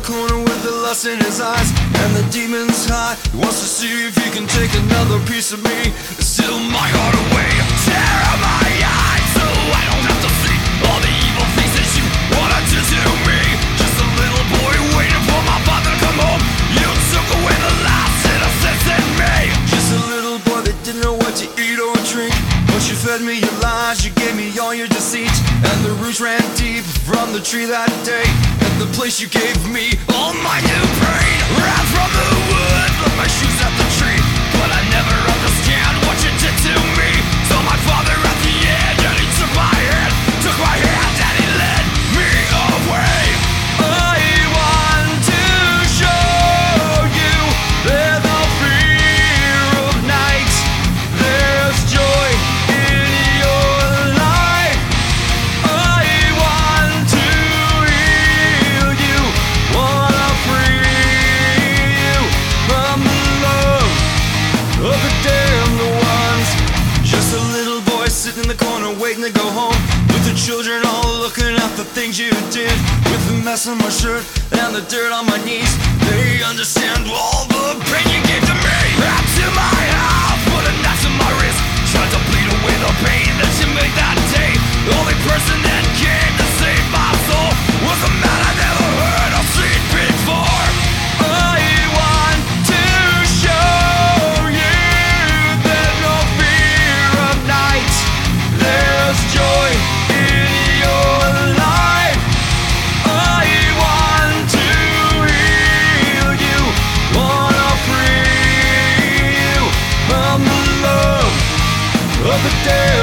corner with the lust in his eyes and the demons high. He wants to see if he can take another piece of me, steal my heart away, tear out my eyes so I don't have to see all the evil things that you wanna do to me. Just a little boy waiting for my father to come home. You took away the last innocence in me. Just a little boy that didn't know what to eat or drink, but you fed me your lies, you gave me all your deceit, and the roots ran deep from the tree that day. At the place you gave me all my new brain, ran from the wood, left my shoes at the tree, but I never understand what you did to me. So my father at the end, and he took my hand and he led me away. I want to show you there's no fear of night, there's joy in your life. I want to heal you, wanna free you from the love of the damned ones. Just a little boy sitting in the corner waiting to go home, with the children all looking at the things you did, with the mess on my shirt and the dirt on my knees. They understand all the pain you gave to me. Wrapped in my house, put a knife in my wrist, tried to bleed away the pain that you made that day. The only person that came to save my soul was a man I never heard or seen before. I want to show you there's no fear of night, there's joy in your life. I want to heal you, wanna free you from the love of the dead.